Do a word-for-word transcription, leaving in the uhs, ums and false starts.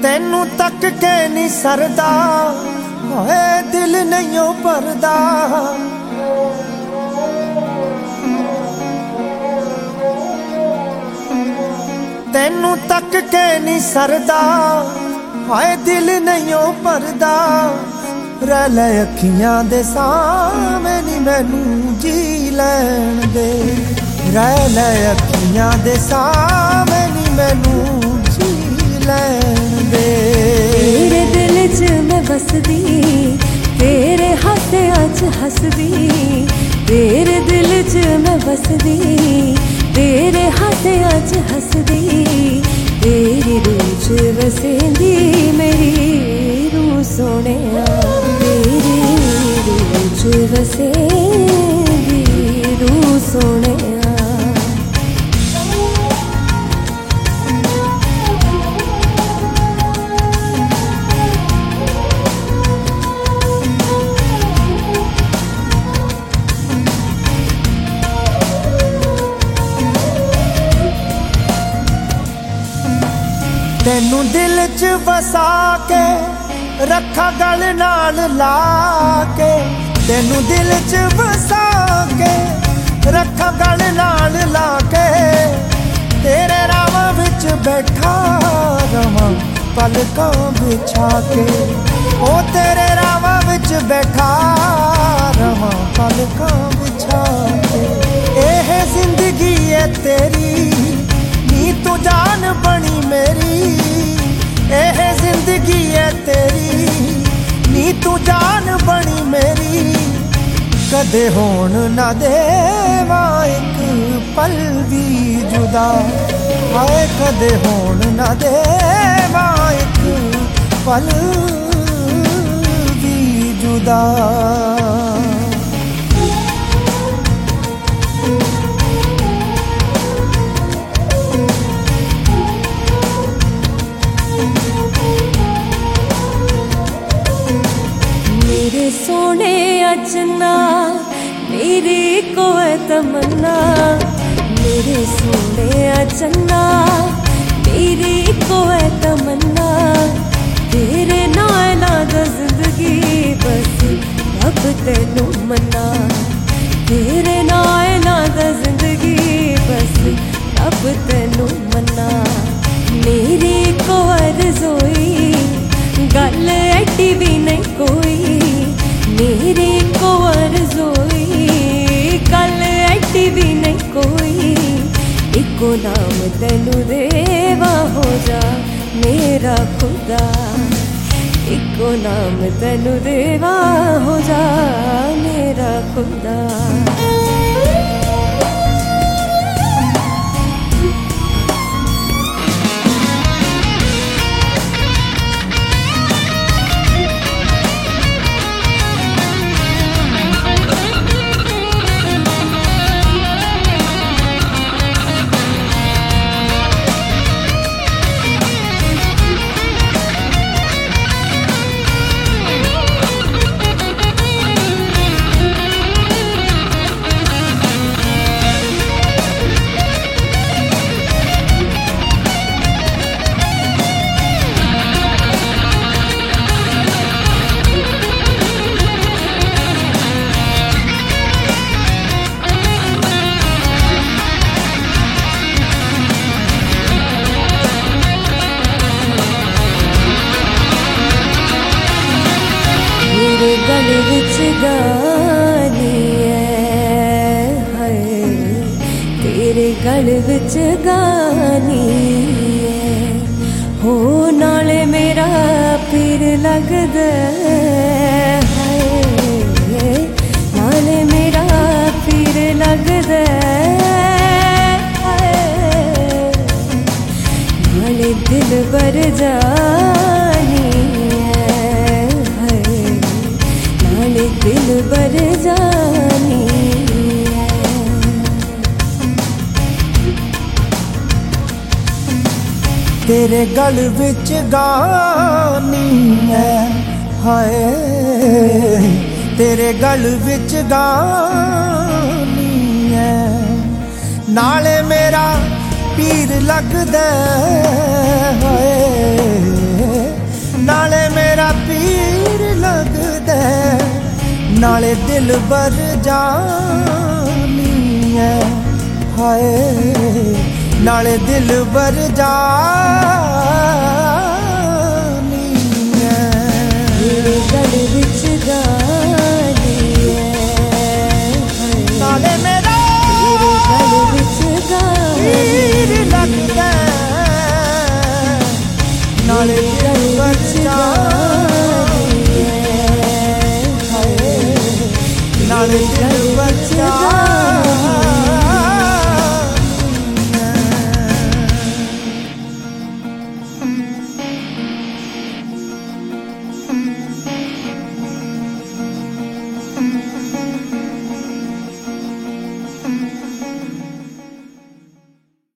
तेनू तक के नहीं सरदा, होए दिल नहीं भरदा। तेनू तक के नहीं सरदा, होए दिल नहीं भरदा। रह ले अखियां दे सामने नी मैनू जी लैन दे। रह ले अखियां दे सामने नी मैनू जी लैन दे। तेरे दिल च मैं बसदी, तेरे हासियां च हसदी। तेरे दिल च मैं बसदी, तेरे हासियां च हसदी। तेरी रूह च वसेंदी मेरी रूह सोहणिया। तेरी रूह च वसेंदी रूह सोहणिया। तेनू दिल च बसा के रखा गल नाल ला के। तेनू दिल च बसा के रखा गल नाल ला के। तेरे रावां विच बैठा रवां पलकां बिछा के। ओ तेरे रावां विच बैठा रवां पलकां बिछा के। एह जिंदगी है तेरी नी तू जान बनी मेरी। एह जिंदगी है तेरी नी तू जान बनी मेरी। कदे होण ना देवा एक पल भी जुदा। हाय कदे होण ना देवा एक पल भी जुदा। मेरे सोने अचना मेरी कोई तमन्ना। मेरे सोने अचना मेरी कोई तमन्ना। तेरे नाल दा जिंदगी बस रब तेनू मन्ना। तेरे नाल दा जिंदगी बस रब तेनू मन्ना। मेरी कोई रज़ोई गल एडी भी नहीं कोई। मेरी को आरज़ोई गल एडी भी नहीं कोई। इको नाम तेनू देवा हो जा मेरा खुदा। इको नाम तेनू देवा हो जा मेरा खुदा। तेरे गल विच गानी है हाय। तेरे गल विच गानी है हो नाले मेरा पीर लगदा है। नाले मेरा पीर लगदा है। नाले दिल भर जानी दिल भर जानी है। तेरे गल विच गानी है हाय। तेरे गल विच गानी है नाले मेरा पीर लगदा है। नाले मेरा पीर लगदा नाले दिल बर जानी है हाय नाले दिल बर जानी है मेरे गल विच गानी है नाले मेरा मेरे गल विच पीर गानी लगदा नाले दिल बर जानी है हाय नाले दिल